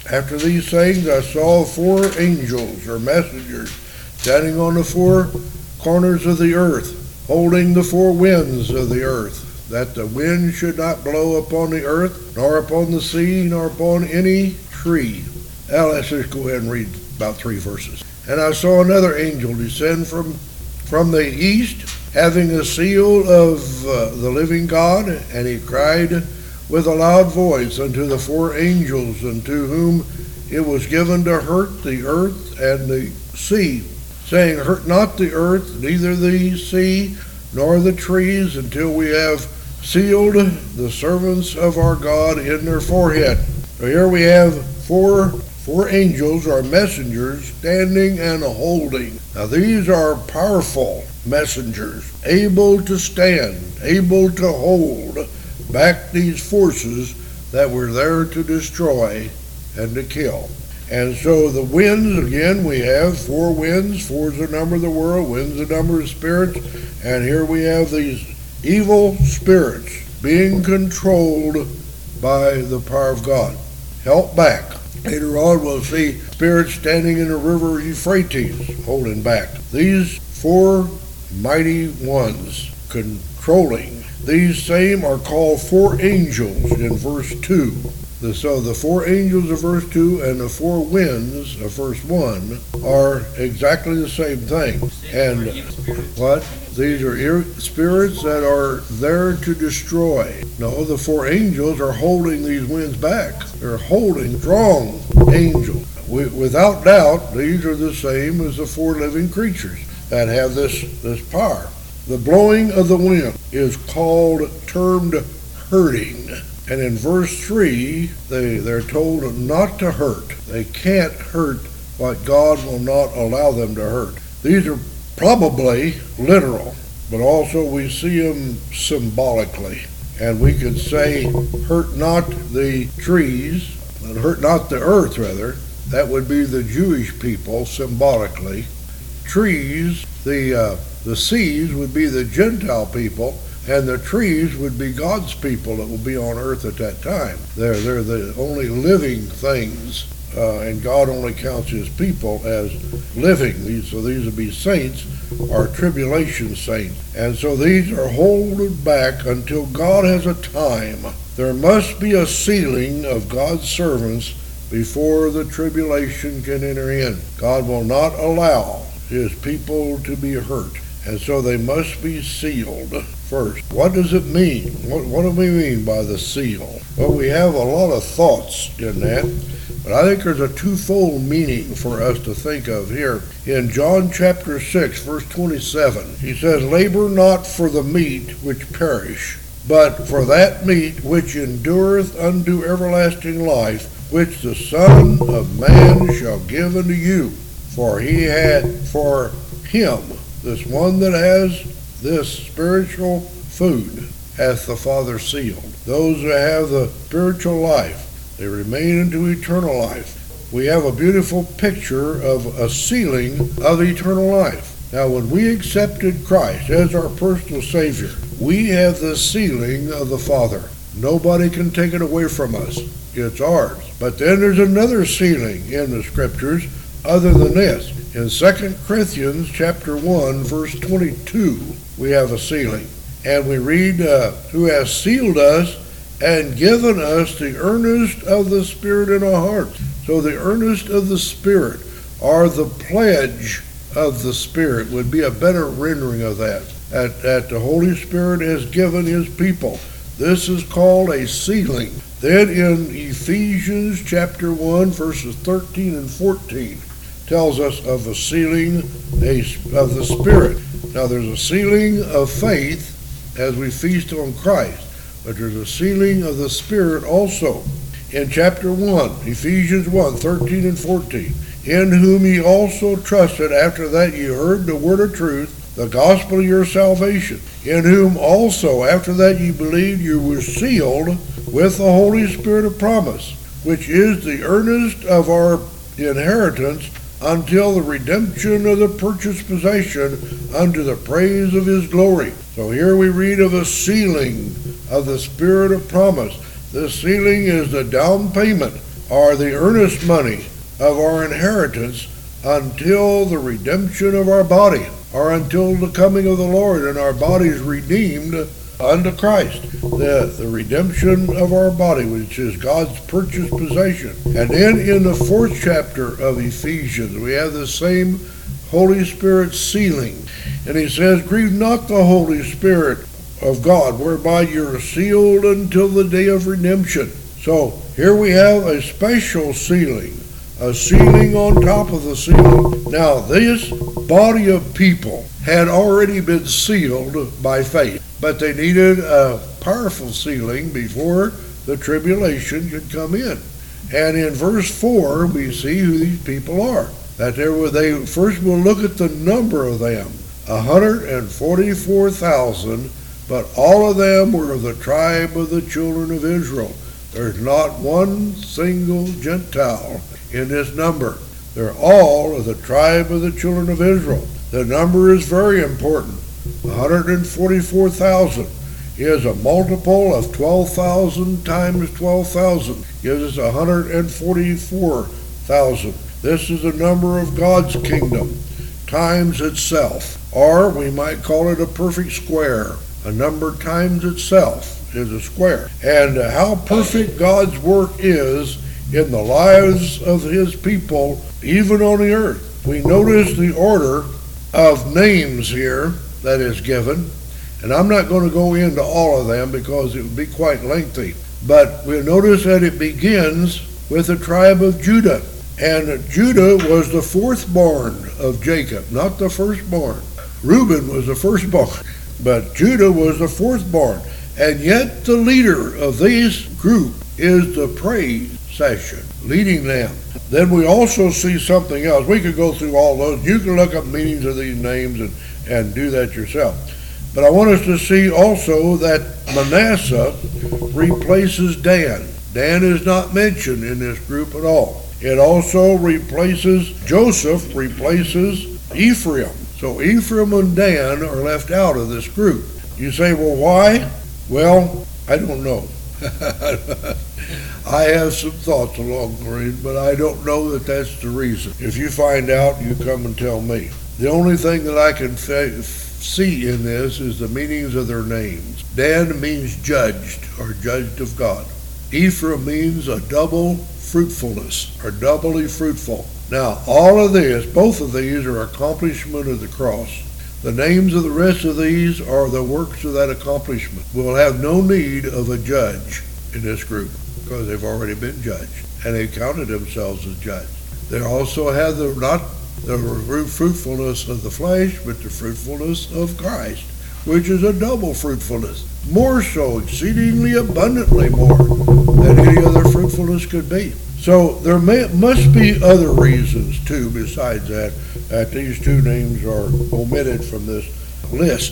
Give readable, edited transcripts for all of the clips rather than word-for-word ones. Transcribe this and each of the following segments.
After these things I saw 4 angels, or messengers, standing on the 4 corners of the earth, holding the 4 winds of the earth, that the wind should not blow upon the earth, nor upon the sea, nor upon any tree. Now let's just go ahead and read about 3 verses. And I saw another angel descend from the east, having a seal of the living God, and he cried with a loud voice unto the 4 angels, unto whom it was given to hurt the earth and the sea, saying, Hurt not the earth, neither the sea, nor the trees, until we have sealed the servants of our God in their forehead. So here we have four angels, or messengers, standing and holding. Now these are powerful messengers, able to stand, able to hold back these forces that were there to destroy and to kill. And so the winds, again, we have 4 winds. 4 is the number of the world, winds the number of spirits, and here we have these evil spirits being controlled by the power of God, held back. Later on we'll see spirits standing in the river Euphrates holding back. These 4 mighty ones controlling. These same are called 4 angels in verse 2. So the 4 angels of verse 2 and the 4 winds of verse 1 are exactly the same thing. And what? These are spirits that are there to destroy. No, the 4 angels are holding these winds back. They're holding strong angels. Without doubt, these are the same as the 4 living creatures that have this power. The blowing of the wind is termed hurting. And in verse 3, they're told not to hurt. They can't hurt what God will not allow them to hurt. These are probably literal, but also we see them symbolically. And we could say, hurt not the trees, hurt not the earth, rather. That would be the Jewish people, symbolically. Trees, the seas would be the Gentile people, and the trees would be God's people that will be on earth at that time. They're the only living things, and God only counts his people as living. So these would be saints, or tribulation saints. And so these are held back until God has a time. There must be a sealing of God's servants before the tribulation can enter in. God will not allow his people to be hurt. And so they must be sealed first. What does it mean? What do we mean by the seal? Well, we have a lot of thoughts in that, but I think there's a twofold meaning for us to think of here. In John chapter 6, verse 27, he says, Labor not for the meat which perish, but for that meat which endureth unto everlasting life, which the Son of Man shall give unto you. For him, this one that has this spiritual food, hath the Father sealed. Those who have the spiritual life, they remain into eternal life. We have a beautiful picture of a sealing of eternal life. Now, when we accepted Christ as our personal Savior, we have the sealing of the Father. Nobody can take it away from us. It's ours. But then there's another sealing in the Scriptures other than this. In 2 Corinthians chapter 1, verse 22, we have a sealing. And we read, who has sealed us and given us the earnest of the Spirit in our hearts. So the earnest of the Spirit, or the pledge of the Spirit, would be a better rendering of that. That the Holy Spirit has given his people. This is called a sealing. Then in Ephesians chapter 1, verses 13 and 14, tells us of a sealing of the Spirit. Now there's a sealing of faith as we feast on Christ, but there's a sealing of the Spirit also. In chapter 1, Ephesians 1, 13 and 14, in whom ye also trusted after that ye heard the word of truth, the gospel of your salvation, in whom also after that ye believed you were sealed with the Holy Spirit of promise, which is the earnest of our inheritance until the redemption of the purchased possession unto the praise of his glory. So here we read of a sealing of the Spirit of promise. This sealing is the down payment are the earnest money of our inheritance until the redemption of our body, or until the coming of the Lord and our bodies redeemed unto Christ. The redemption of our body, which is God's purchased possession. And then in the 4th chapter of Ephesians, we have the same Holy Spirit sealing. And he says, grieve not the Holy Spirit of God, whereby you're sealed until the day of redemption. So here we have a special sealing, a sealing on top of the sealing. Now this body of people had already been sealed by faith, but they needed a powerful sealing before the tribulation could come in. And in verse 4 we see who these people are. That they first we'll look at the number of them, 144,000, but all of them were of the tribe of the children of Israel. There's not one single Gentile in this number. They're all of the tribe of the children of Israel. The number is very important. 144,000 is a multiple of 12,000 times 12,000. Gives us 144,000. This is the number of God's kingdom times itself. Or we might call it a perfect square. A number times itself is a square. And how perfect God's work is in the lives of his people, even on the earth. We notice the order of names here that is given, and I'm not going to go into all of them because it would be quite lengthy, but we'll notice that it begins with the tribe of Judah, and Judah was the 4th born of Jacob, not the firstborn. Reuben was the firstborn, but Judah was the 4th born, and yet the leader of this group is the praise session, leading them. Then we also see something else. We could go through all those. You can look up meanings of these names and do that yourself. But I want us to see also that Manasseh replaces Dan. Dan is not mentioned in this group at all. It also replaces, Joseph replaces Ephraim. So Ephraim and Dan are left out of this group. You say, well, why? Well, I don't know. I have some thoughts along the way, but I don't know that that's the reason. If you find out, you come and tell me. The only thing that I can see in this is the meanings of their names. Dan means judged, or judged of God. Ephraim means a double fruitfulness, or doubly fruitful. Now, all of this, both of these are accomplishment of the cross. The names of the rest of these are the works of that accomplishment. We'll have no need of a judge in this group because they've already been judged and they counted themselves as judged. They also have not the fruitfulness of the flesh, but the fruitfulness of Christ, which is a double fruitfulness, more so, exceedingly abundantly more than any other fruitfulness could be. So there must be other reasons too besides that these two names are omitted from this list.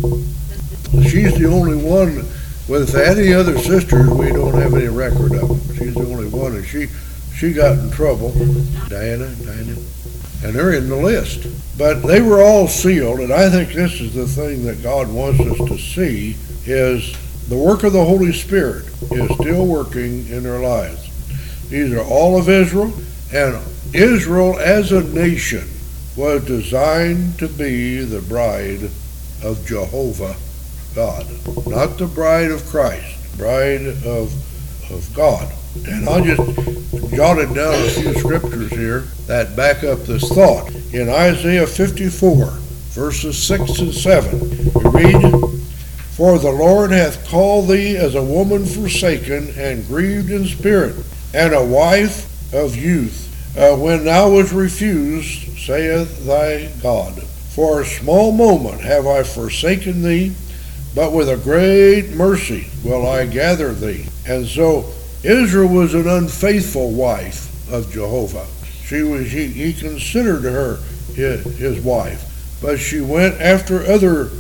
She's the only one. With any other sisters, we don't have any record of them. She's the only one, and she got in trouble. Diana, and they're in the list. But they were all sealed, and I think this is the thing that God wants us to see, is the work of the Holy Spirit is still working in their lives. These are all of Israel, and Israel as a nation was designed to be the bride of Jehovah God, not the bride of Christ, bride of God. And I'll just jotted down a few scriptures here that back up this thought. In Isaiah 54, verses 6 and 7, we read, For the Lord hath called thee as a woman forsaken and grieved in spirit, and a wife of youth, when thou wast refused, saith thy God. For a small moment have I forsaken thee, but with a great mercy will I gather thee. And so Israel was an unfaithful wife of Jehovah. He considered her his wife, but she went after other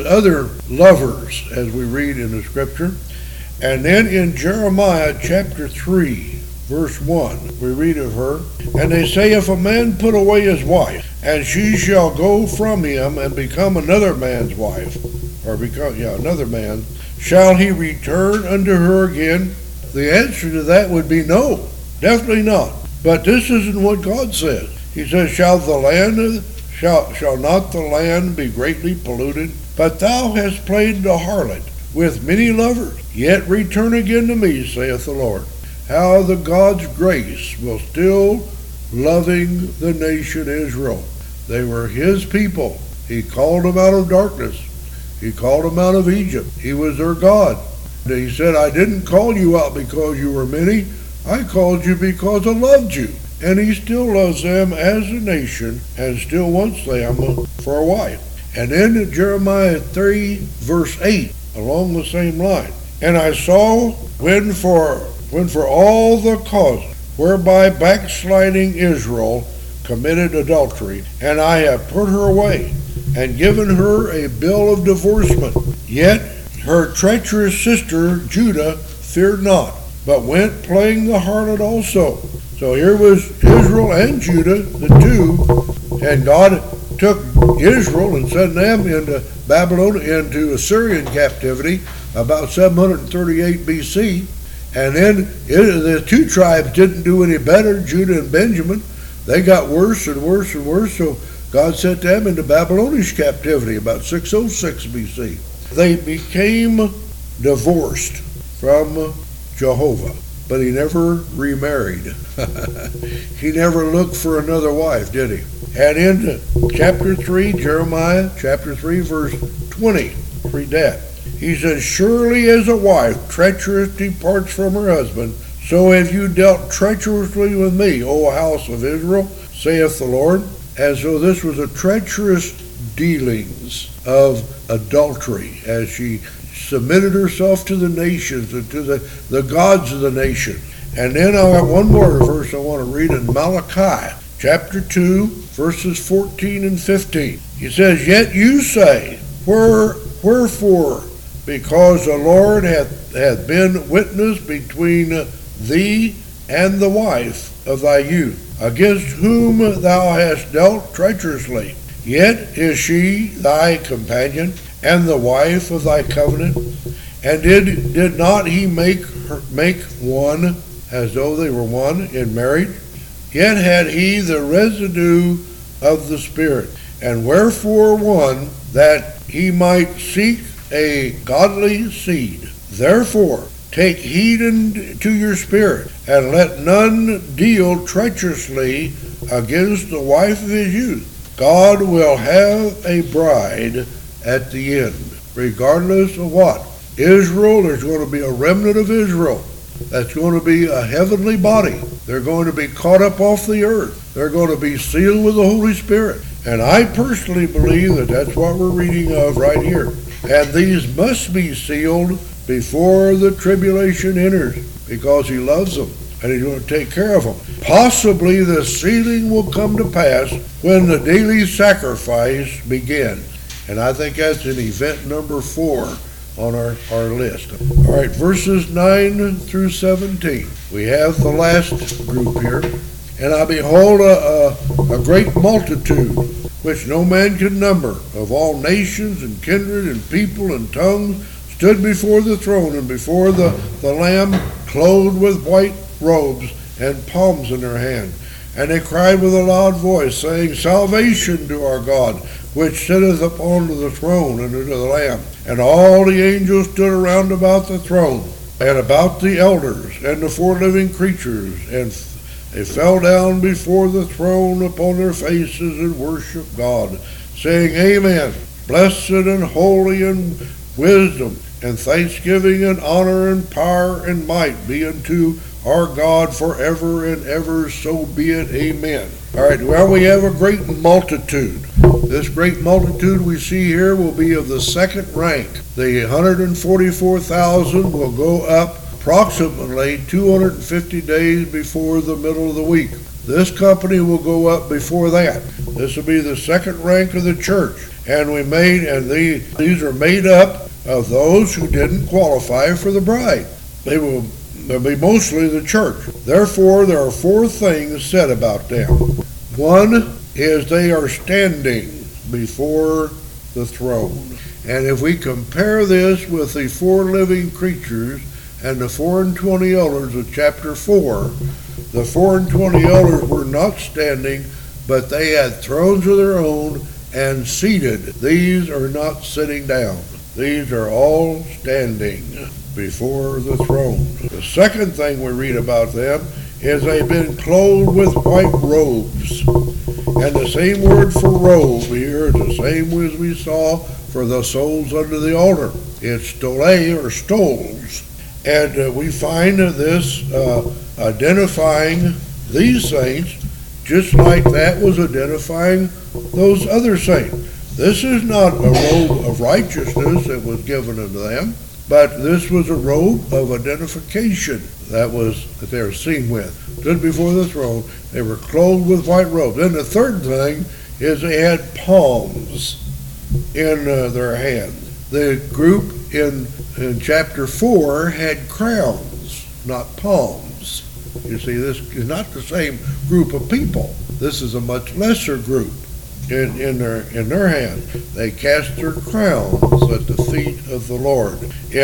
lovers, as we read in the scripture. And then in Jeremiah chapter 3, verse 1, we read of her, And they say, If a man put away his wife, and she shall go from him and become another man's wife, or become another man, shall he return unto her again? The answer to that would be no. Definitely not. But this isn't what God says. He says, shall not the land be greatly polluted? But thou hast played the harlot with many lovers. Yet return again to me, saith the Lord. How the God's grace will still loving the nation Israel. They were his people. He called them out of darkness. He called them out of Egypt. He was their God. He said, I didn't call you out because you were many. I called you because I loved you. And he still loves them as a nation and still wants them for a wife. And then Jeremiah 3, verse 8, along the same line. And I saw when for all the causes whereby backsliding Israel committed adultery, and I have put her away, and given her a bill of divorcement. Yet her treacherous sister Judah feared not, but went playing the harlot also. So here was Israel and Judah, the two, and God took Israel and sent them into Babylon, into Assyrian captivity, about 738 BC. And then the two tribes didn't do any better, Judah and Benjamin. They got worse and worse and worse, so God sent them into Babylonian captivity about 606 BC. They became divorced from Jehovah, but he never remarried. He never looked for another wife, did he? And in chapter 3, Jeremiah chapter 3, verse 20, read that. He says, surely as a wife treacherous departs from her husband, so have you dealt treacherously with me, O house of Israel, saith the Lord. And so this was a treacherous dealings of adultery as she submitted herself to the nations and to the gods of the nation. And then I have one more verse I want to read in Malachi chapter 2, verses 14 and 15. He says, yet you say, wherefore? Because the Lord hath been witness between thee and the wife of thy youth, against whom thou hast dealt treacherously. Yet is she thy companion, and the wife of thy covenant. And did not he make one, as though they were one in marriage? Yet had he the residue of the Spirit. And wherefore one, that he might seek a godly seed. Therefore take heed to your spirit, and let none deal treacherously against the wife of his youth. God will have a bride at the end, regardless of what. Israel, there's going to be a remnant of Israel. That's going to be a heavenly body. They're going to be caught up off the earth. They're going to be sealed with the Holy Spirit. And I personally believe that that's what we're reading of right here. And these must be sealed before the tribulation enters, because he loves them and he's going to take care of them. Possibly the sealing will come to pass when the daily sacrifice begins. And I think that's in event number 4 on our list. All right, verses 9 through 17. We have the last group here. And I behold a great multitude, which no man could number, of all nations and kindred and people and tongues, stood before the throne and before the Lamb, clothed with white robes and palms in their hand. And they cried with a loud voice, saying, salvation to our God, which sitteth upon the throne and unto the Lamb. And all the angels stood around about the throne, and about the elders, and the 4 living creatures, and they fell down before the throne upon their faces and worshiped God, saying, amen. Blessed and holy and wisdom and thanksgiving and honor and power and might be unto our God forever and ever, so be it, amen. All right, well, we have a great multitude. This great multitude we see here will be of the second rank. The 144,000 will go up approximately 250 days before the middle of the week. This company will go up before that. This will be the second rank of the church. And these are made up of those who didn't qualify for the bride. They'll be mostly the church. Therefore, there are 4 things said about them. One is they are standing before the throne. And if we compare this with the 4 living creatures and the 24 elders of chapter 4, The 24 elders were not standing, but they had thrones of their own and seated. These are not sitting down. These are all standing before the throne. The second thing we read about them is they've been clothed with white robes. And the same word for robe here is the same as we saw for the souls under the altar. It's stole or stoles. And we find this identifying these saints just like that was identifying those other saints. This is not a robe of righteousness that was given unto them, but this was a robe of identification that they were seen with. Stood before the throne, they were clothed with white robes. Then the third thing is they had palms in their hands. The group in chapter 4 had crowns, not palms. You see, this is not the same group of people. This is a much lesser group. In their hand, they cast their crowns at the feet of the Lord.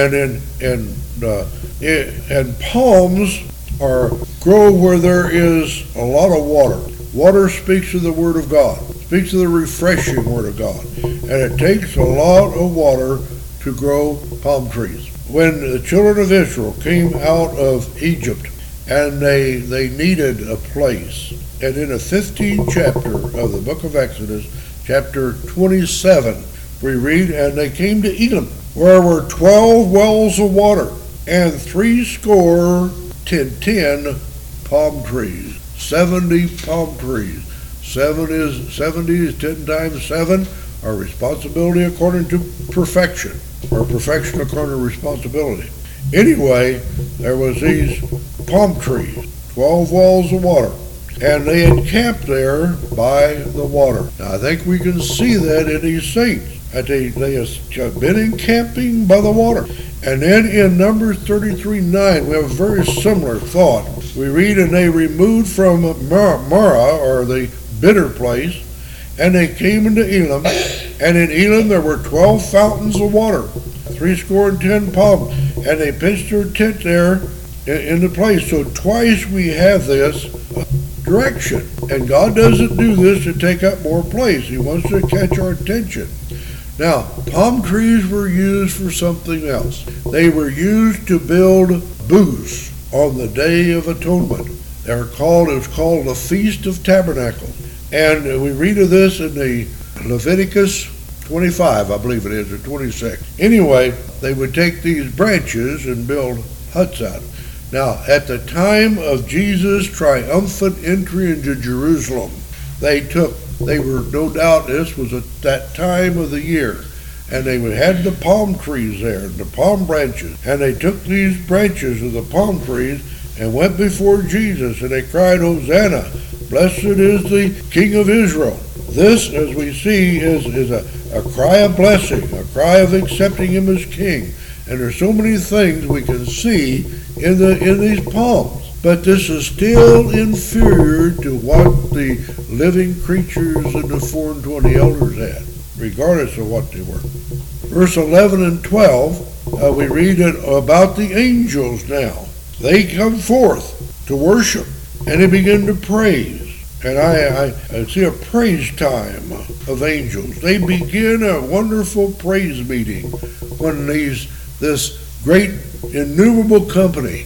And palms grow where there is a lot of water. Water speaks of the Word of God, speaks of the refreshing Word of God, and it takes a lot of water to grow palm trees. When the children of Israel came out of Egypt, and they needed a place. And in the 15th chapter of the book of Exodus, chapter 27, we read, and they came to Elim, where were 12 wells of water, and 70 palm trees, 70 palm trees. 70 is 10 times 7, our responsibility according to perfection, or perfection according to responsibility. Anyway, there was these palm trees, 12 wells of water, and they had camped there by the water. Now, I think we can see that in these saints, that they have been encamping by the water. And then in Numbers 33:9, we have a very similar thought. We read, and they removed from Marah, or the bitter place, and they came into Elim, and in Elim there were 12 fountains of water, 70 palms, and they pitched their tent there in the place. So twice we have this direction. And God doesn't do this to take up more place. He wants to catch our attention. Now, palm trees were used for something else. They were used to build booths on the Day of Atonement. It was called the Feast of Tabernacles. And we read of this in the Leviticus 25, I believe it is, or 26. Anyway, they would take these branches and build huts out of them. Now, at the time of Jesus' triumphant entry into Jerusalem, they were, no doubt, this was at that time of the year, and they had the palm trees there, the palm branches, and they took these branches of the palm trees and went before Jesus, and they cried, Hosanna, blessed is the King of Israel. This, as we see, is a cry of blessing, a cry of accepting him as king. And there's so many things we can see in these palms. But this is still inferior to what the living creatures and the 24 elders had, regardless of what they were. Verse 11 and 12, we read about the angels now. They come forth to worship, and they begin to praise. And I see a praise time of angels. They begin a wonderful praise meeting when this great innumerable company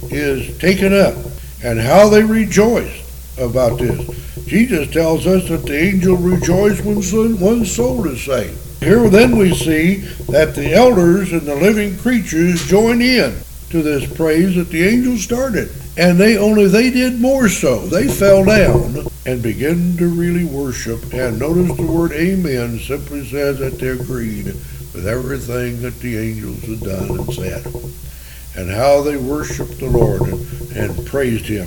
is taken up, and how they rejoice about this. Jesus tells us that the angels rejoice when one soul is saved. Here then we see that the elders and the living creatures join in to this praise that the angels started. And they did more so. They fell down and began to really worship. And notice the word amen simply says that they agreed with everything that the angels had done and said, and how they worshiped the Lord and praised him.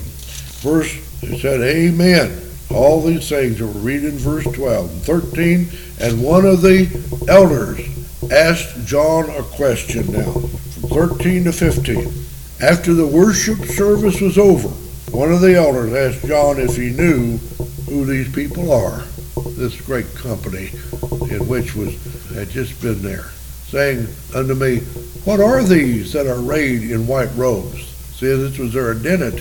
It said, amen. All these things that we read in verse 12 and 13. And one of the elders asked John a question now, from 13 to 15. After the worship service was over, one of the elders asked John if he knew who these people are, this great company in which had just been there, saying unto me, what are these that are arrayed in white robes? See, this was their identity.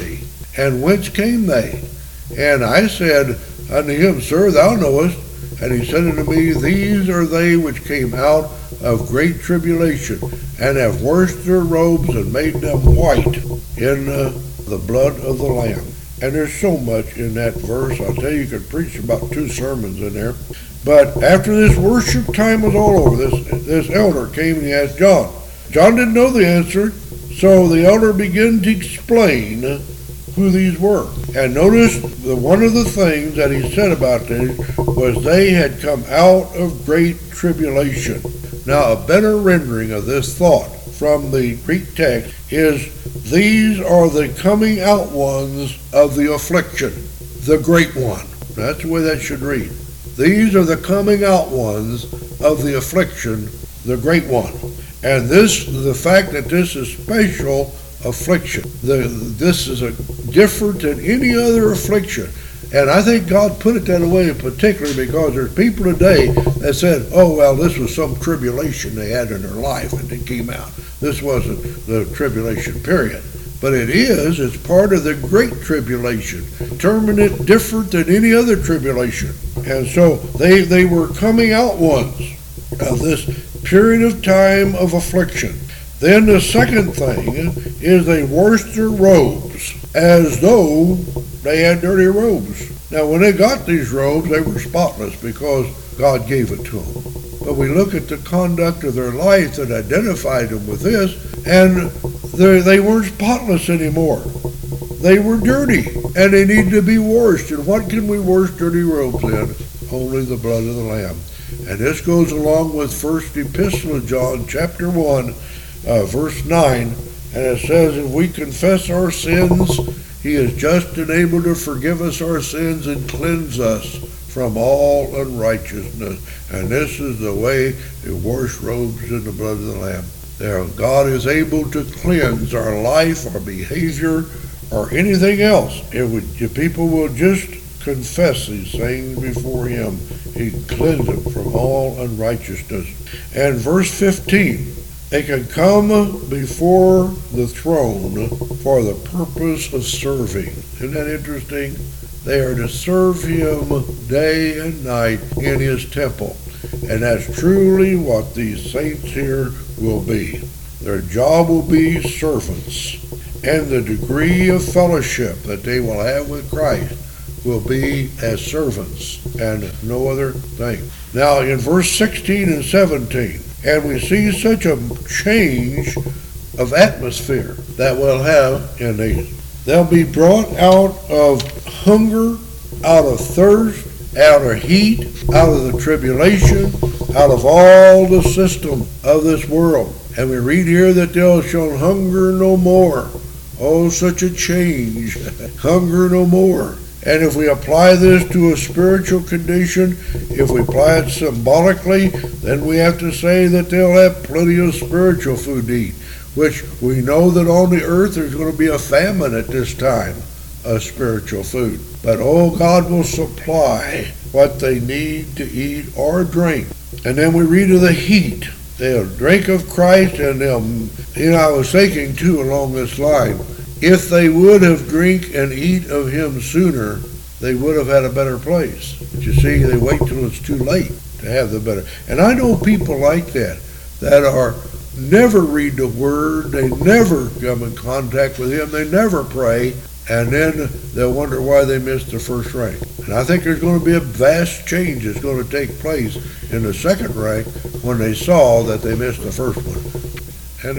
And whence came they? And I said unto him, Sir, thou knowest. And he said unto me, These are they which came out of great tribulation, and have washed their robes and made them white in the blood of the Lamb. And there's so much in that verse. I'll tell you, could preach about 2 sermons in there. But after this worship time was all over, this elder came and he asked John. John didn't know the answer, so the elder began to explain who these were. And notice one of the things that he said about this was they had come out of great tribulation. Now, a better rendering of this thought from the Greek text is, these are the coming out ones of the affliction, the great one. That's the way that should read. These are the coming out ones of the affliction, the great one. And the fact that this is special affliction, this is different than any other affliction. And I think God put it that way in particular because there's people today that said, oh, well, this was some tribulation they had in their life and it came out. This wasn't the tribulation period. But it's part of the great tribulation, determining it different than any other tribulation. And so they were coming out ones of this period of time of affliction. Then the second thing is they washed their robes as though they had dirty robes. Now, when they got these robes, they were spotless because God gave it to them. But we look at the conduct of their life that identified them with this, and they weren't spotless anymore. They were dirty, and they needed to be washed. And what can we wash dirty robes in? Only the blood of the Lamb. And this goes along with First Epistle of John, chapter 1, verse 9. And it says, if we confess our sins, he is just and able to forgive us our sins and cleanse us from all unrighteousness. And this is the way to wash robes in the blood of the Lamb. There, God is able to cleanse our life, our behavior, or anything else. If people will just confess these things before him, he cleanses them from all unrighteousness. And verse 15, they can come before the throne for the purpose of serving. Isn't that interesting? They are to serve him day and night in his temple. And that's truly what these saints here will be. Their job will be servants. And the degree of fellowship that they will have with Christ will be as servants and no other thing. Now in verse 16 and 17, and we see such a change of atmosphere that we'll have in these. They'll be brought out of hunger, out of thirst, out of heat, out of the tribulation, out of all the system of this world. And we read here that they'll shall hunger no more. Oh, such a change. Hunger no more. And if we apply this to a spiritual condition, if we apply it symbolically, then we have to say that they'll have plenty of spiritual food to eat, which we know that on the earth there's going to be a famine at this time of spiritual food. But oh, God will supply what they need to eat or drink. And then we read of the heat. They'll drink of Christ, and I was thinking too along this line, if they would have drink and eat of him sooner, they would have had a better place. But you see, they wait till it's too late to have the better. And I know people like that are never read the Word, they never come in contact with him, they never pray, and then they'll wonder why they missed the first rank. And I think there's going to be a vast change that's going to take place in the second rank when they saw that they missed the first one. But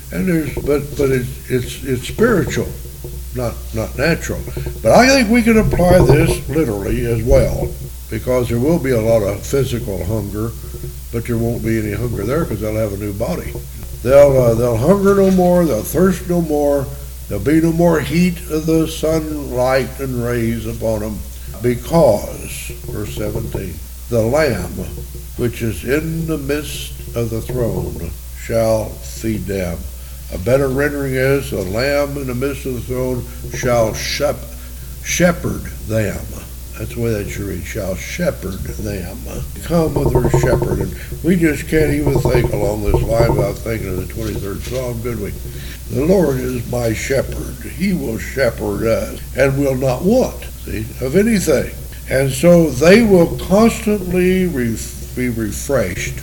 it's spiritual, not natural. But I think we can apply this literally as well, because there will be a lot of physical hunger, but there won't be any hunger there because they'll have a new body. They'll hunger no more, they'll thirst no more, there'll be no more heat of the sunlight and rays upon them, because, verse 17, the Lamb which is in the midst of the throne shall feed them. A better rendering is, the Lamb in the midst of the throne shall shepherd them. That's the way that should read, shall shepherd them. Come with their shepherd. And we just can't even think along this line without thinking of the 23rd Psalm, could we? The Lord is my shepherd. He will shepherd us and will not want, see, of anything. And so they will constantly be refreshed.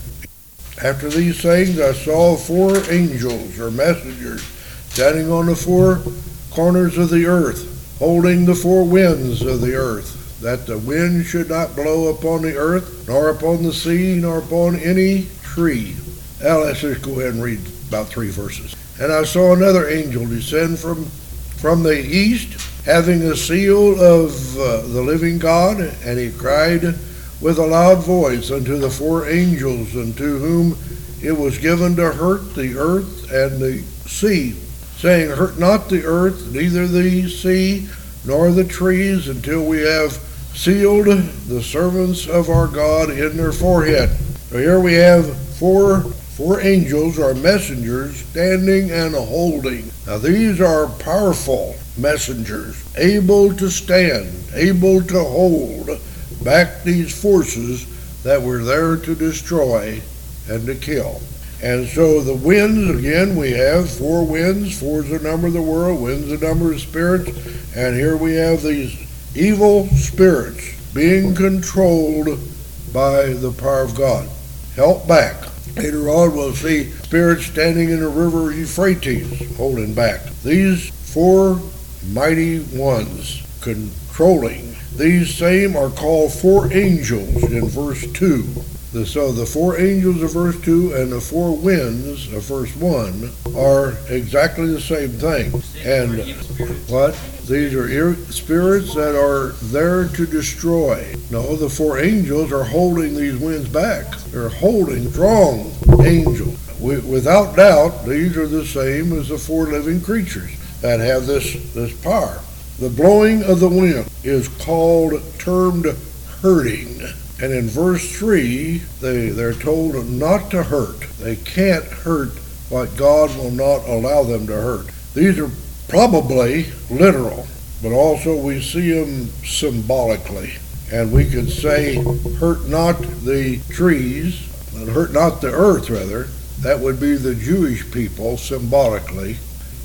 After these things, I saw 4 angels or messengers standing on the 4 corners of the earth, holding the 4 winds of the earth, that the wind should not blow upon the earth, nor upon the sea, nor upon any tree. Now let's just go ahead and read about 3 verses. And I saw another angel descend from the east, having a seal of the living God, and he cried with a loud voice unto the 4 angels, unto whom it was given to hurt the earth and the sea, saying, Hurt not the earth, neither the sea, nor the trees, until we have sealed the servants of our God in their forehead. So here we have four angels or messengers standing and holding. Now these are powerful messengers, able to stand, able to hold back these forces that were there to destroy and to kill. And so the winds, again, we have 4 winds. 4 is the number of the world, winds the number of spirits. And here we have these evil spirits being controlled by the power of God, held back. Later on we'll see spirits standing in the river Euphrates holding back. These 4 mighty ones controlling. These same are called 4 angels in verse 2. So the 4 angels of verse 2 and the 4 winds of verse 1 are exactly the same thing. And what? These are spirits that are there to destroy. No, the 4 angels are holding these winds back. They're holding strong angels. Without doubt, these are the same as the 4 living creatures that have this power. The blowing of the wind is termed hurting. And in verse 3, they're told not to hurt. They can't hurt what God will not allow them to hurt. These are probably literal, but also we see them symbolically. And we could say, hurt not the trees, hurt not the earth, rather. That would be the Jewish people, symbolically.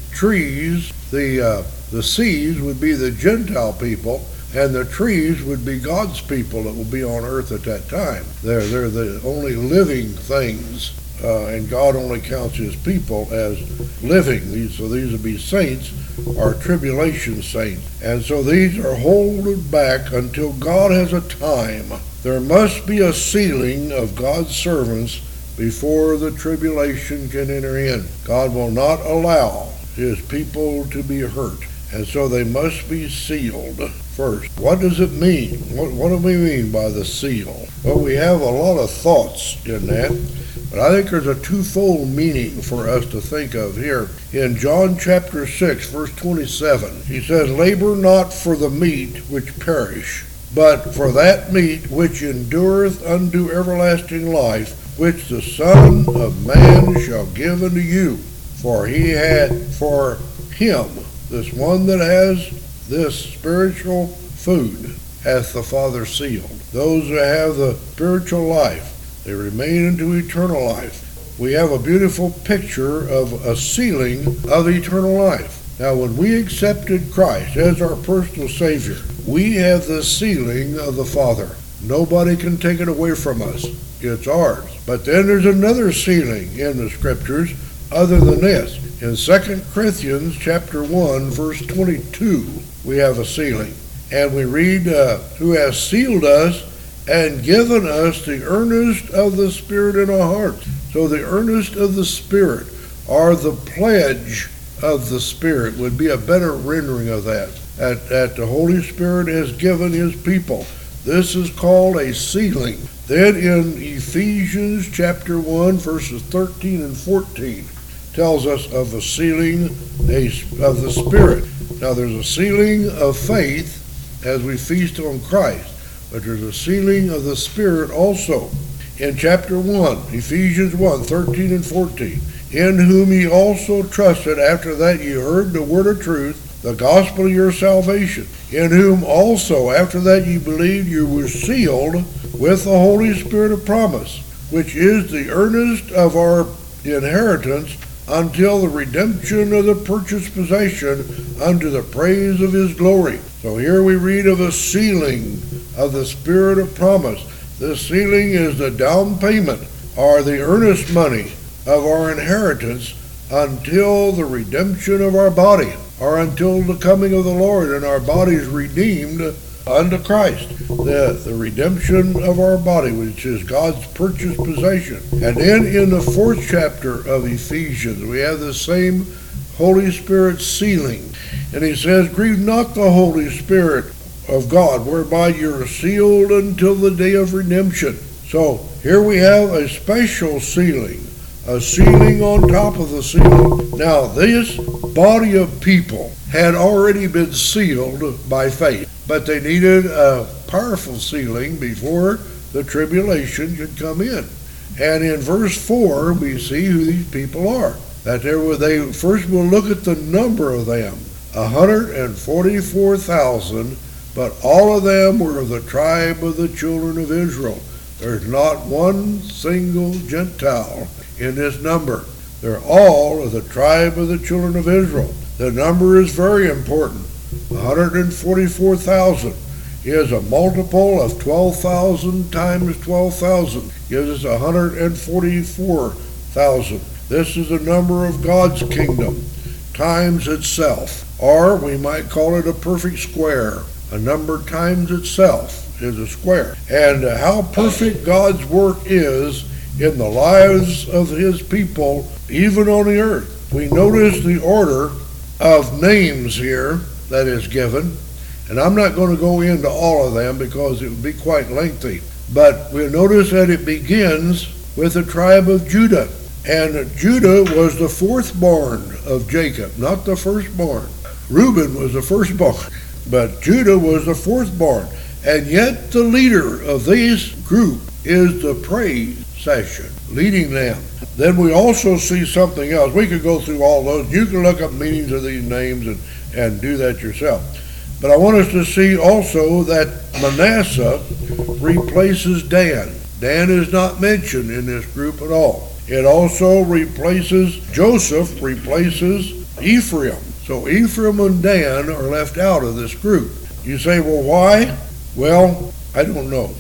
Trees, the seas would be the Gentile people, and the trees would be God's people that will be on earth at that time. They're the only living things, and God only counts his people as living. So these would be saints or tribulation saints. And so these are held back until God has a time. There must be a sealing of God's servants before the tribulation can enter in. God will not allow his people to be hurt. And so they must be sealed first. What does it mean? What do we mean by the seal? Well, we have a lot of thoughts in that, but I think there's a twofold meaning for us to think of here. In John chapter 6, verse 27, he says, Labor not for the meat which perish, but for that meat which endureth unto everlasting life, which the Son of Man shall give unto you. For him, this one that has this spiritual food, hath the Father sealed. Those that have the spiritual life, they remain into eternal life. We have a beautiful picture of a sealing of eternal life. Now, when we accepted Christ as our personal Savior, we have the sealing of the Father. Nobody can take it away from us. It's ours. But then there's another sealing in the Scriptures other than this. In 2 Corinthians chapter 1, verse 22, we have a sealing. And we read, who has sealed us and given us the earnest of the Spirit in our hearts. So the earnest of the Spirit, or the pledge of the Spirit, would be a better rendering of that. That the Holy Spirit has given his people. This is called a sealing. Then in Ephesians chapter 1, verses 13 and 14, tells us of a sealing of the Spirit. Now there's a sealing of faith as we feast on Christ, but there's a sealing of the Spirit also. In chapter 1, Ephesians 1, 13 and 14, in whom ye also trusted after that ye heard the word of truth, the gospel of your salvation, in whom also after that ye believed you were sealed with the Holy Spirit of promise, which is the earnest of our inheritance until the redemption of the purchased possession unto the praise of his glory. So here we read of a sealing of the Spirit of promise. This sealing is the down payment or the earnest money of our inheritance until the redemption of our body, or until the coming of the Lord and our bodies redeemed unto Christ. The redemption of our body, which is God's purchased possession. And then in the 4th chapter of Ephesians, we have the same Holy Spirit sealing. And he says, grieve not the Holy Spirit of God, whereby you're sealed until the day of redemption. So here we have a special sealing, a sealing on top of the sealing. Now this body of people had already been sealed by faith, but they needed a powerful sealing before the tribulation could come in. And in verse 4 we see who these people are. That they first we'll look at the number of them, 144,000, but all of them were of the tribe of the children of Israel. There's not one single Gentile in this number. They're all of the tribe of the children of Israel. The number is very important. 144,000 is a multiple of 12,000 times 12,000. Gives us 144,000. This is the number of God's kingdom times itself. Or we might call it a perfect square. A number times itself is a square. And how perfect God's work is in the lives of his people, even on the earth. We notice the order of names here that is given, and I'm not going to go into all of them because it would be quite lengthy, but we'll notice that it begins with the tribe of Judah, and Judah was the 4th born of Jacob, not the firstborn. Reuben was the firstborn, but Judah was the 4th born, and yet the leader of this group is the praise session, leading them. Then we also see something else. We could go through all those. You can look up meanings of these names and do that yourself. But I want us to see also that Manasseh replaces Dan. Dan is not mentioned in this group at all. It also replaces, Joseph replaces Ephraim. So Ephraim and Dan are left out of this group. You say, well, why? Well, I don't know.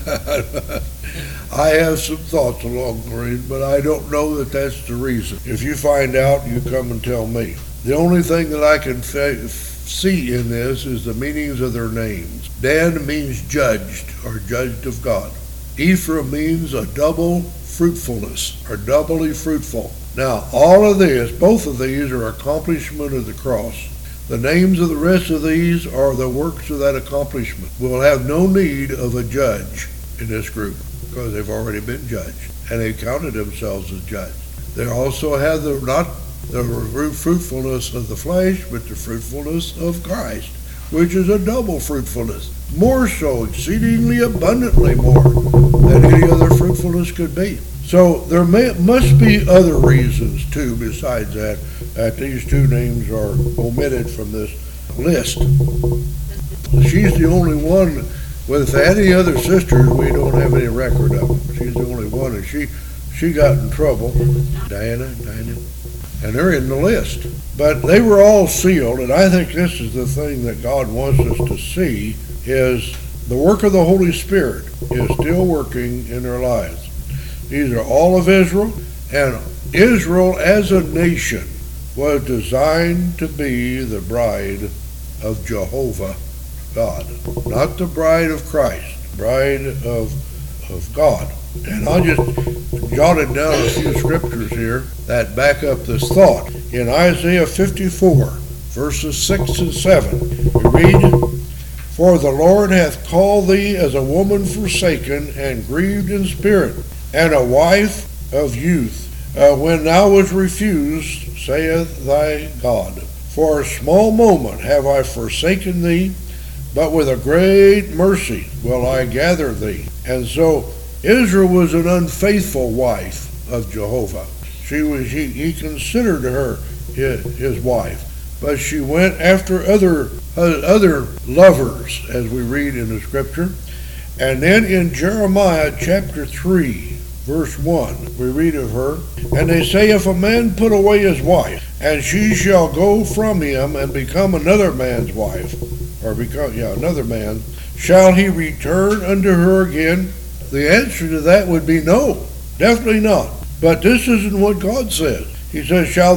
I have some thoughts along the way, but I don't know that that's the reason. If you find out, you come and tell me. The only thing that I can see in this is the meanings of their names. Dan means judged, or judged of God. Ephraim means a double fruitfulness, or doubly fruitful. Now, all of this, both of these are accomplishment of the cross. The names of the rest of these are the works of that accomplishment. We'll have no need of a judge in this group because they've already been judged and they counted themselves as judged. They also have not the fruitfulness of the flesh, but the fruitfulness of Christ, which is a double fruitfulness, more so, exceedingly abundantly more than any other fruitfulness could be. So there must be other reasons too besides that these two names are omitted from this list. She's the only one. With any other sisters, we don't have any record of them. She's the only one, and she got in trouble. Diana, and they're in the list. But they were all sealed, and I think this is the thing that God wants us to see, is the work of the Holy Spirit is still working in their lives. These are all of Israel, and Israel as a nation was designed to be the bride of Jehovah God, not the bride of Christ, the bride of God. And I just jotted down a few scriptures here that back up this thought. In Isaiah 54, verses 6 and 7, we read, For the Lord hath called thee as a woman forsaken and grieved in spirit, and a wife of youth, when thou wast refused, saith thy God. For a small moment have I forsaken thee, but with a great mercy will I gather thee. And so Israel was an unfaithful wife of Jehovah. He considered her his wife, but she went after other lovers, as we read in the scripture. And then in Jeremiah chapter 3, verse 1, we read of her, and they say, if a man put away his wife, and she shall go from him and become another man's wife, or become, another man, shall he return unto her again? The answer to that would be no, definitely not. But this isn't what God says. He says, shall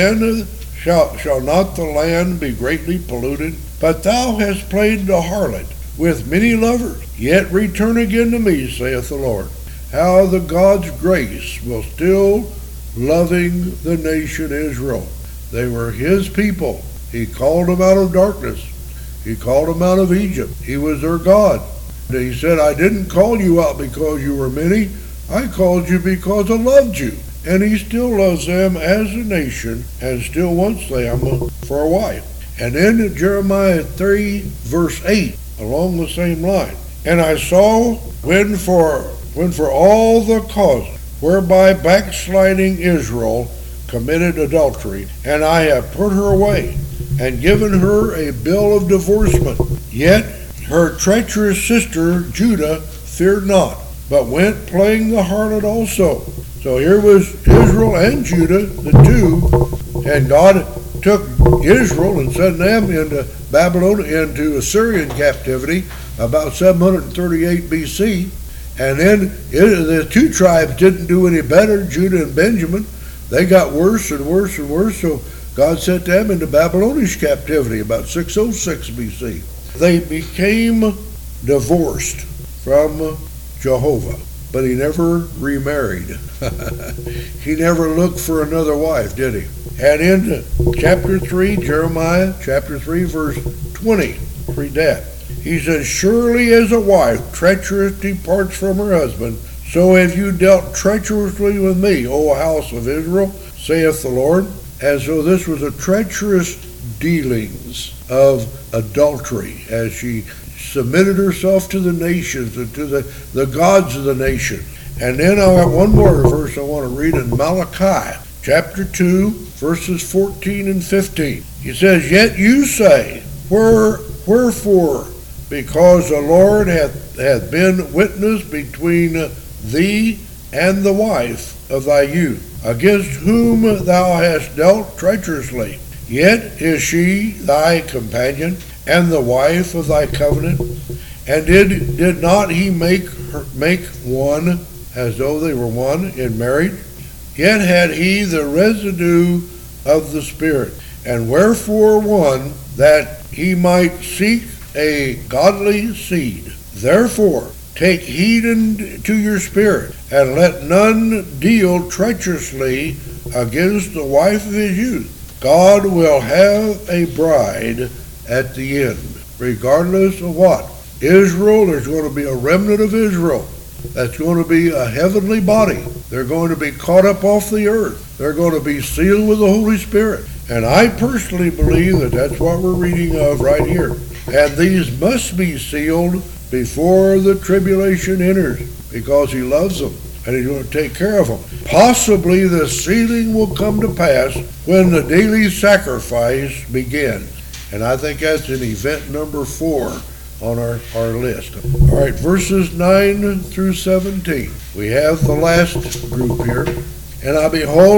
not the land be greatly polluted? But thou hast played the harlot with many lovers, yet return again to me, saith the Lord. How the God's grace will still loving the nation Israel. They were his people. He called them out of darkness. He called them out of Egypt. He was their God. And he said, I didn't call you out because you were many. I called you because I loved you. And he still loves them as a nation and still wants them for a wife. And then Jeremiah 3, verse 8, along the same line. And I saw when for all the causes whereby backsliding Israel committed adultery, and I have put her away, and given her a bill of divorcement. Yet her treacherous sister Judah feared not, but went playing the harlot also. So here was Israel and Judah, the two, and God took Israel and sent them into Babylon, into Assyrian captivity, about 738 BC. And then the two tribes didn't do any better, Judah and Benjamin. They got worse and worse and worse, so God sent them into Babylonian captivity about 606 BC. They became divorced from Jehovah, but he never remarried. He never looked for another wife, did he? And in chapter 3, Jeremiah chapter 3, verse 20, read that. He says, surely as a wife treacherous departs from her husband, so have you dealt treacherously with me, O house of Israel, saith the Lord. And so this was a treacherous dealings of adultery as she submitted herself to the nations and to the gods of the nation. And then I have one more verse I want to read in Malachi chapter 2, verses 14 and 15. He says, yet you say, wherefore? Because the Lord hath been witness between thee and the wife of thy youth, against whom thou hast dealt treacherously. Yet is she thy companion, and the wife of thy covenant. And did not he make one, as though they were one in marriage? Yet had he the residue of the Spirit. And wherefore one, that he might seek a godly seed. Therefore take heed to your spirit, and let none deal treacherously against the wife of his youth. God will have a bride at the end, regardless of what. Israel, there's going to be a remnant of Israel. That's going to be a heavenly body. They're going to be caught up off the earth. They're going to be sealed with the Holy Spirit. And I personally believe that that's what we're reading of right here. And these must be sealed before the tribulation enters, because he loves them and he's going to take care of them. Possibly the sealing will come to pass when the daily sacrifice begins. And I think that's in event number 4 on our list. All right, verses 9 through 17. We have the last group here. And I behold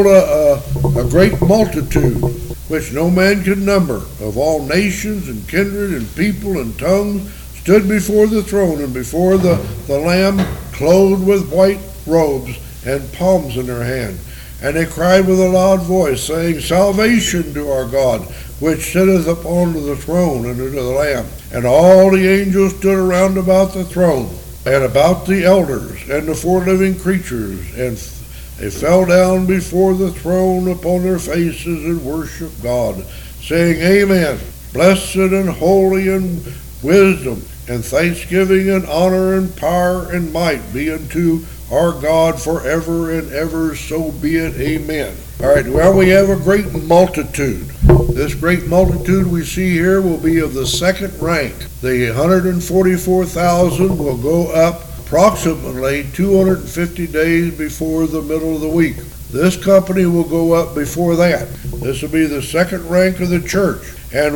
a great multitude, which no man could number, of all nations and kindred and people and tongues, stood before the throne and before the Lamb, clothed with white robes and palms in their hand. And they cried with a loud voice, saying, salvation to our God, which sitteth upon the throne and unto the Lamb. And all the angels stood around about the throne, and about the elders, and the 4 living creatures, and they fell down before the throne upon their faces and worshiped God, saying, amen. Blessed and holy and wisdom and thanksgiving and honor and power and might be unto our God forever and ever, so be it, amen. All right, well, we have a great multitude. This great multitude we see here will be of the second rank. The 144,000 will go up approximately 250 days before the middle of the week. This company will go up before that. This will be the second rank of the church. And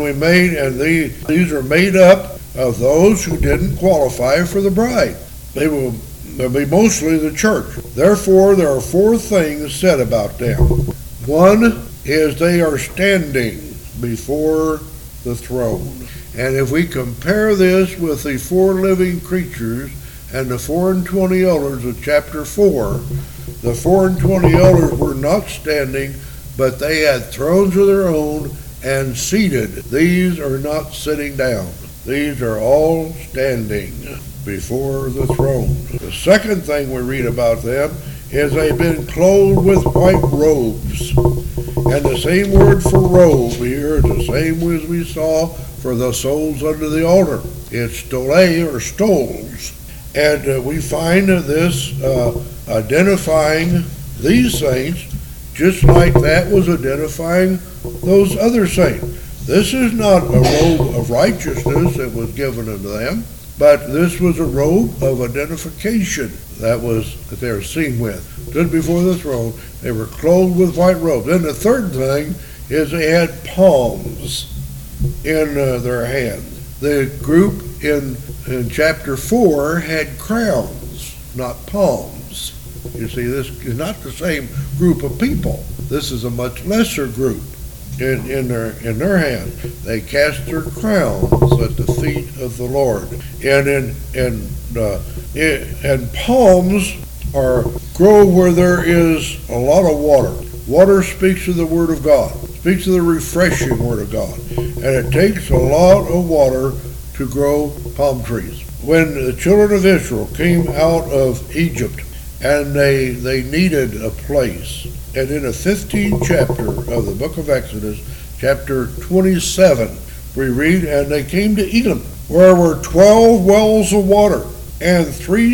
these are made up of those who didn't qualify for the bride. They will They'll be mostly the church. Therefore, there are four things said about them. One is they are standing before the throne. And if we compare this with the four living creatures and the 24 elders of chapter 4, the 24 elders were not standing, but they had thrones of their own and seated. These are not sitting down. These are all standing before the throne. The second thing we read about them is they've been clothed with white robes. And the same word for robe here is the same as we saw for the souls under the altar. It's stole or stoles. And we find this identifying these saints just like that was identifying those other saints. This is not a robe of righteousness that was given unto them, but this was a robe of identification that they were seen with. Stood before the throne, they were clothed with white robes. Then the third thing is they had palms in their hands. The group in chapter 4 had crowns, not palms. You see, this is not the same group of people. This is a much lesser group. In their hand, they cast their crowns at the feet of the Lord. And palms grow where there is a lot of water. Water speaks of the Word of God, speaks of the refreshing Word of God, and it takes a lot of water to grow palm trees. When the children of Israel came out of Egypt, and they needed a place. And in the 15th chapter of the book of Exodus, chapter 27, we read, and they came to Elim, where were 12 wells of water, and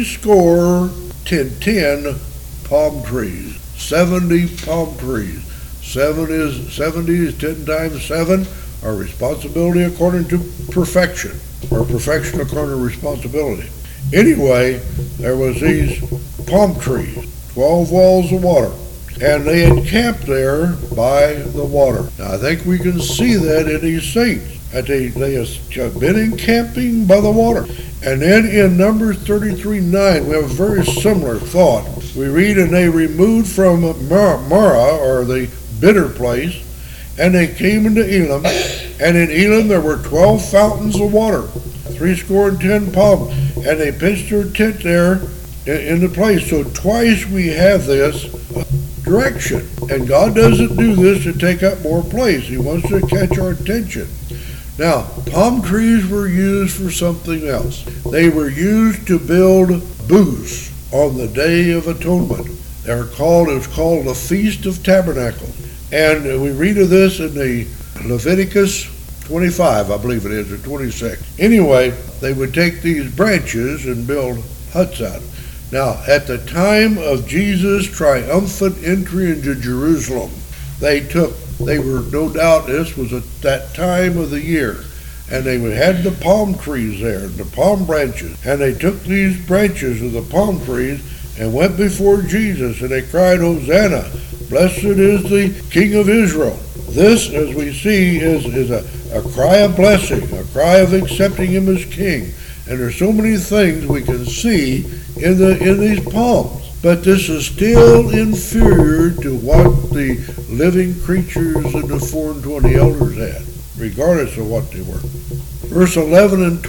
70 palm trees, 70 palm trees. 70 is 10 times 7, our responsibility according to perfection, or perfection according to responsibility. Anyway, there was these palm trees, 12 wells of water, and they had camped there by the water. Now, I think we can see that in these saints, that they have been encamping by the water. And then in Numbers 33:9, we have a very similar thought. We read, and they removed from Marah, or the bitter place, and they came into Elim, and in Elim there were 12 fountains of water, 70 palms, and they pitched their tent there in the place. So twice we have this direction, and God doesn't do this to take up more place. He wants to catch our attention. Now, palm trees were used for something else. They were used to build booths on the Day of Atonement. It was called the Feast of Tabernacles. And we read of this in the Leviticus 25, I believe it is, or 26. Anyway, they would take these branches and build huts out of them. Now, at the time of Jesus' triumphant entry into Jerusalem, they were, no doubt, this was at that time of the year, and they had the palm trees there, the palm branches, and they took these branches of the palm trees and went before Jesus, and they cried, Hosanna, blessed is the King of Israel. This, as we see, is a cry of blessing, a cry of accepting him as king. And there's so many things we can see in these palms. But this is still inferior to what the living creatures and the 24 elders had, regardless of what they were. Verse 11 and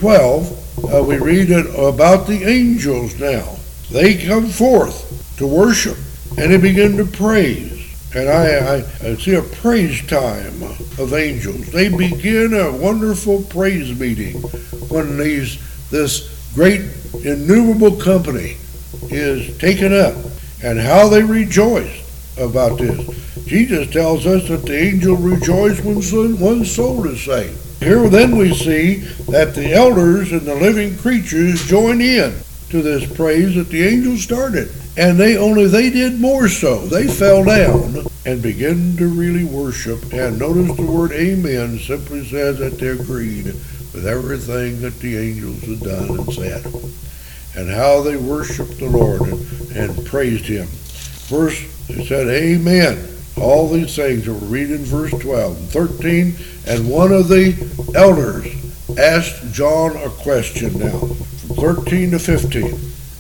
12, we read about the angels now. They come forth to worship, and they begin to praise. And I see a praise time of angels. They begin a wonderful praise meeting when this great innumerable company is taken up, and how they rejoice about this. Jesus tells us that the angels rejoice when one soul is saved. Here then we see that the elders and the living creatures join in to this praise that the angels started. And they did more so. They fell down and began to really worship. And notice the word amen simply says that they agreed with everything that the angels had done and said, and how they worshiped the Lord and praised him. It said amen. All these things that we read in verse 12 and 13. And one of the elders asked John a question now, from 13 to 15.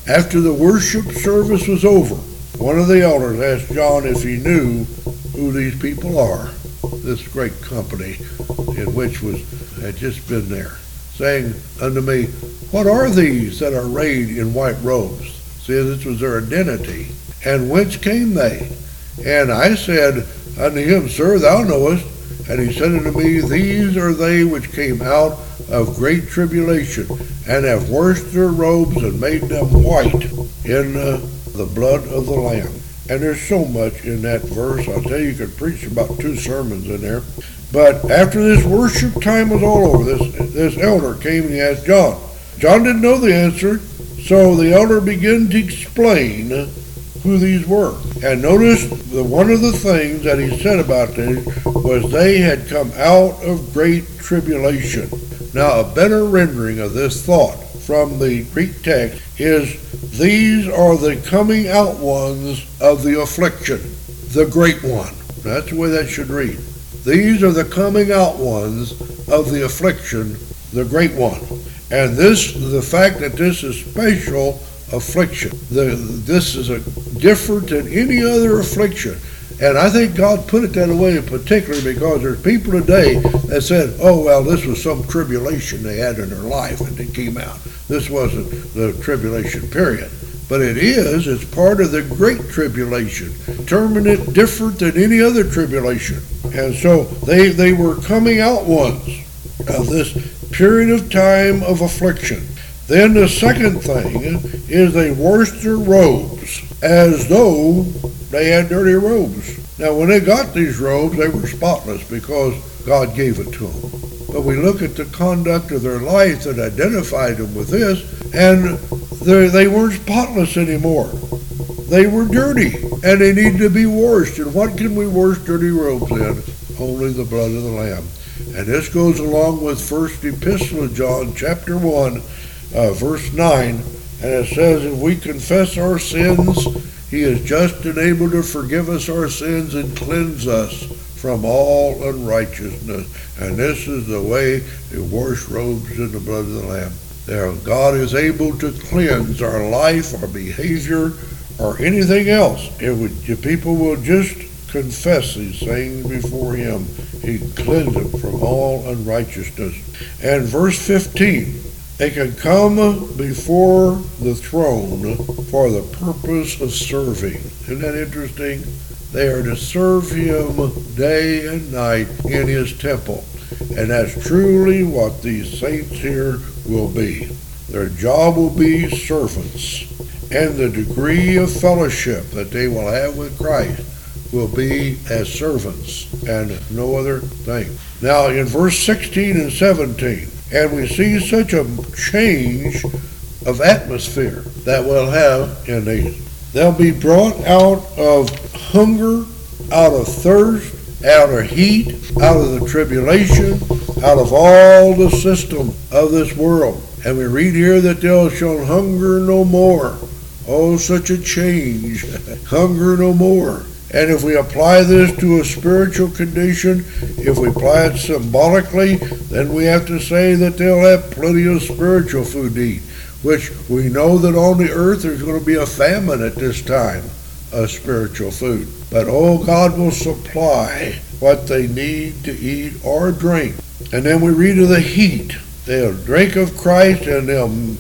After the worship service was over, one of the elders asked John if he knew who these people are, this great company in which had just been there, saying unto me, what are these that are arrayed in white robes? See, this was their identity. And whence came they? And I said unto him, Sir, thou knowest. And he said unto me, these are they which came out of great tribulation, and have washed their robes and made them white in the blood of the Lamb. And there's so much in that verse. I'll tell you, you could preach about 2 sermons in there. But after this worship time was all over, this elder came and he asked John. John didn't know the answer, so the elder began to explain who these were. And notice one of the things that he said about these was they had come out of great tribulation. Now, a better rendering of this thought from the Greek text is, these are the coming out ones of the affliction, the great one. That's the way that should read. These are the coming out ones of the affliction, the great one. And the fact that this is special affliction, this is different than any other affliction. And I think God put it that way in particular because there's people today that said, oh, well, this was some tribulation they had in their life and it came out. This wasn't the tribulation period. But it's part of the great tribulation, terming it different than any other tribulation. And so they were coming out ones of this period of time of affliction. Then the second thing is they washed their robes as though they had dirty robes. Now, when they got these robes, they were spotless because God gave it to them. But we look at the conduct of their life that identified them with this, and they weren't spotless anymore. They were dirty, and they needed to be washed. And what can we wash dirty robes in? Only the blood of the Lamb. And this goes along with First Epistle of John, chapter 1, verse 9. And it says, if we confess our sins, he is just and able to forgive us our sins and cleanse us from all unrighteousness. And this is the way to wash robes in the blood of the Lamb. There, God is able to cleanse our life, our behavior, or anything else. If people will just confess these things before him, he cleanses them from all unrighteousness. And verse 15, they can come before the throne for the purpose of serving. Isn't that interesting? They are to serve him day and night in his temple. And that's truly what these saints here will be. Their job will be servants. And the degree of fellowship that they will have with Christ will be as servants and no other thing. Now in verse 16 and 17, and we see such a change of atmosphere that we'll have in these. They'll be brought out of hunger, out of thirst, out of heat, out of the tribulation, out of all the system of this world. And we read here that they'll shall hunger no more. Oh, such a change. Hunger no more. And if we apply this to a spiritual condition, if we apply it symbolically, then we have to say that they'll have plenty of spiritual food to eat, which we know that on the earth there's going to be a famine at this time of spiritual food. But oh, God will supply what they need to eat or drink. And then we read of the heat. They'll drink of Christ, and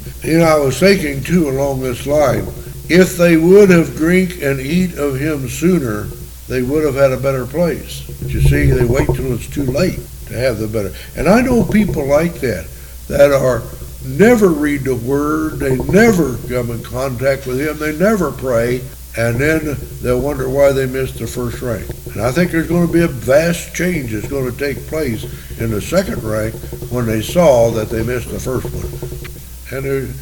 I was thinking too along this line, if they would have drink and eat of him sooner, they would have had a better place. But you see, they wait till it's too late to have the better. And I know people like that are never read the Word, they never come in contact with him, they never pray, and then they'll wonder why they missed the first rank. And I think there's going to be a vast change that's going to take place in the second rank when they saw that they missed the first one. But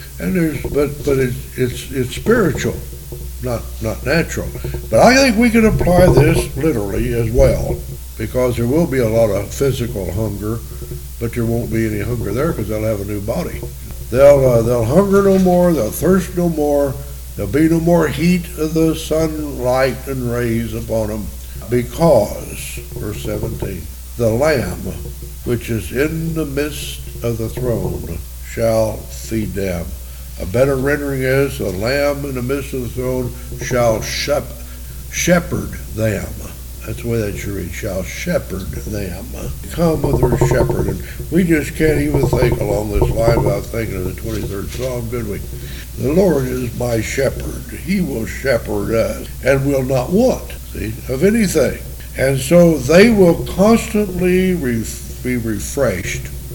it's spiritual, not natural. But I think we can apply this literally as well, because there will be a lot of physical hunger, but there won't be any hunger there because they'll have a new body. They'll hunger no more, they'll thirst no more, there'll be no more heat of the sunlight and rays upon them, because, verse 17, the Lamb which is in the midst of the throne shall feed them. A better rendering is, the Lamb in the midst of the throne shall shepherd them. That's the way that should read, shall shepherd them. Come with their shepherd. And we just can't even think along this line without thinking of the 23rd Psalm, could we? The Lord is my shepherd. He will shepherd us and will not want, see, of anything. And so they will constantly be refreshed